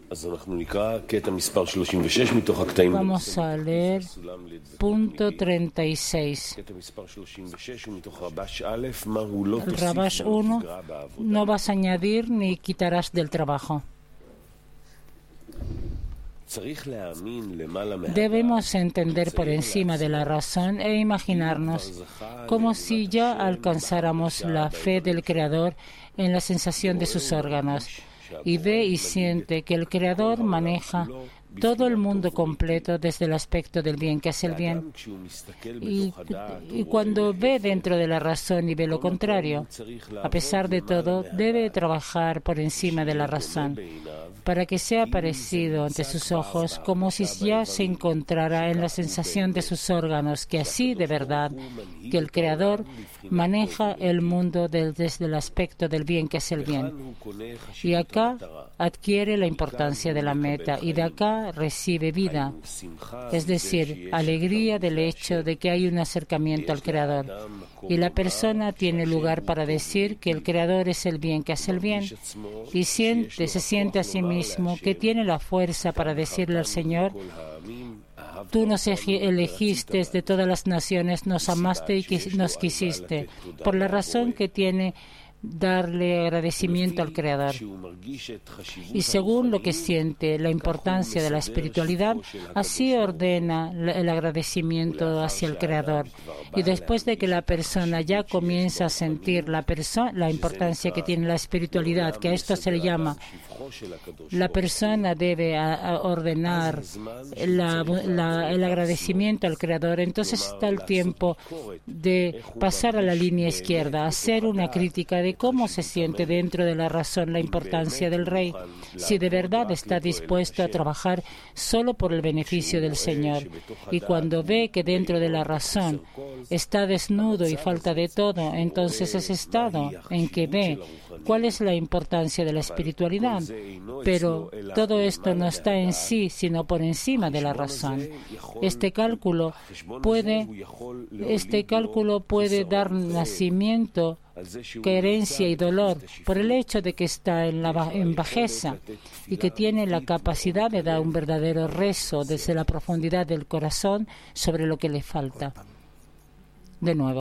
Vamos a leer punto 36. El Rabash 1, no vas a añadir ni quitarás del trabajo. Debemos entender por encima de la razón e imaginarnos como si ya alcanzáramos la fe del Creador en la sensación de sus órganos, y ve y siente que el Creador maneja todo el mundo completo desde el aspecto del bien, que es el bien. Y cuando ve dentro de la razón y ve lo contrario, a pesar de todo, debe trabajar por encima de la razón, para que sea parecido ante sus ojos como si ya se encontrara en la sensación de sus órganos, que así de verdad, que el Creador maneja el mundo desde el aspecto del bien, que es el bien. Y acá adquiere la importancia de la meta, y de acá recibe vida, es decir, alegría del hecho de que hay un acercamiento al Creador. Y la persona tiene lugar para decir que el Creador es el bien, que es el bien, y se siente a sí mismo que tiene la fuerza para decirle al Señor: tú nos elegiste de todas las naciones, nos amaste y nos quisiste, por la razón que tiene darle agradecimiento al Creador. Y según lo que siente la importancia de la espiritualidad, así ordena el agradecimiento hacia el Creador. Y después de que la persona ya comienza a sentir la importancia que tiene la espiritualidad, que a esto se le llama, la persona debe ordenar el agradecimiento al Creador. Entonces está el tiempo de pasar a la línea izquierda, hacer una crítica de cómo se siente dentro de la razón la importancia del Rey, si de verdad está dispuesto a trabajar solo por el beneficio del Señor. Y cuando ve que dentro de la razón está desnudo y falta de todo, entonces ese estado en que ve cuál es la importancia de la espiritualidad. Pero todo esto no está en sí, sino por encima de la razón. Este cálculo puede dar nacimiento, querencia y dolor por el hecho de que está en bajeza y que tiene la capacidad de dar un verdadero rezo desde la profundidad del corazón sobre lo que le falta. De nuevo.